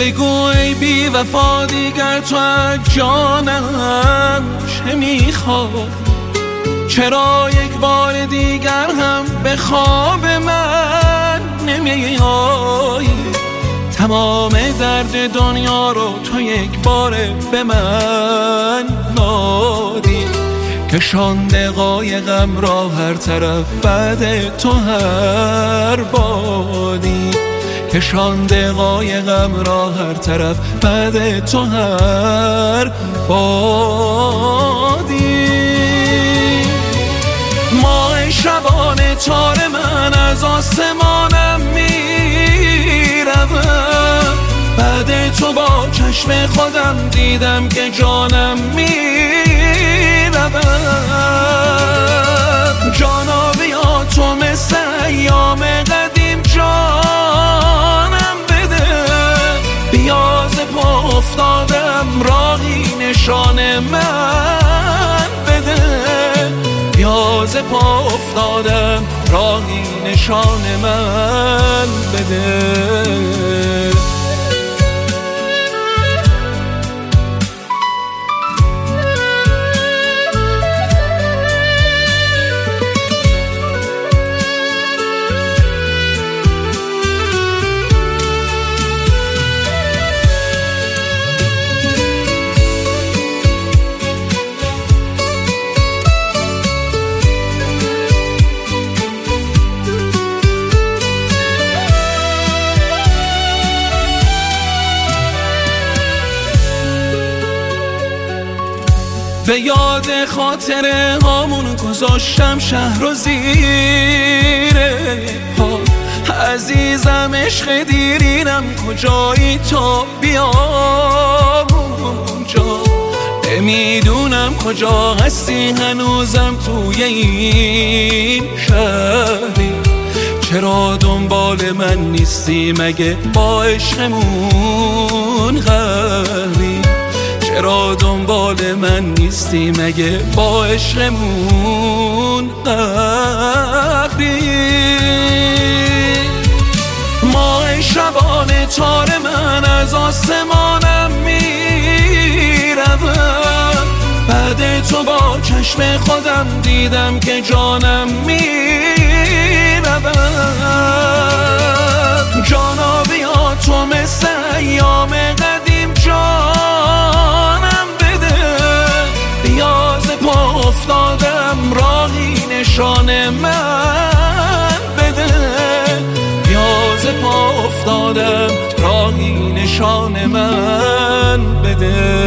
بگو ای بی وفا دیگر تو از جانم چه میخوای؟ چرا یک بار دیگر هم به خواب من نمیای؟ تمام درد دنیا رو تو یک بار به من دادی، کشانده قایقم را هر طرف بعد تو هر بادی، کشانده قایقم را هر طرف بعد تو هر بادی. ماه شبانه تار من از آسمانم میرود، بعد تو با چشم خودم دیدم که جانم میرود. جانا بیا تو مثل ایام قدیم جانم بده، بیا ز پا افتادم راهی نشان من بده، بیا ز پا افتادم راهی نشان من بده. به یاد خاطره هامون گذاشتم شهر و زیره پا. عزیزم عشق دیرینم کجایی تو بیا اونجا، نمیدونم کجا هستی هنوزم توی این شهری. چرا دنبال من نیستی مگه با عشقمون غری؟ چرا دنبال من نیستی مگه با عشقمون غری؟ ماه شبانه تار من از آسمانم میرود، بعد تو با چشم خودم دیدم که جانم میرود. جانا بیا تو مثل ایام قدیم جانم بده، بیا ز پا افتادم راهی نشان من بده، بیا ز پا افتادم راهی نشان من بده.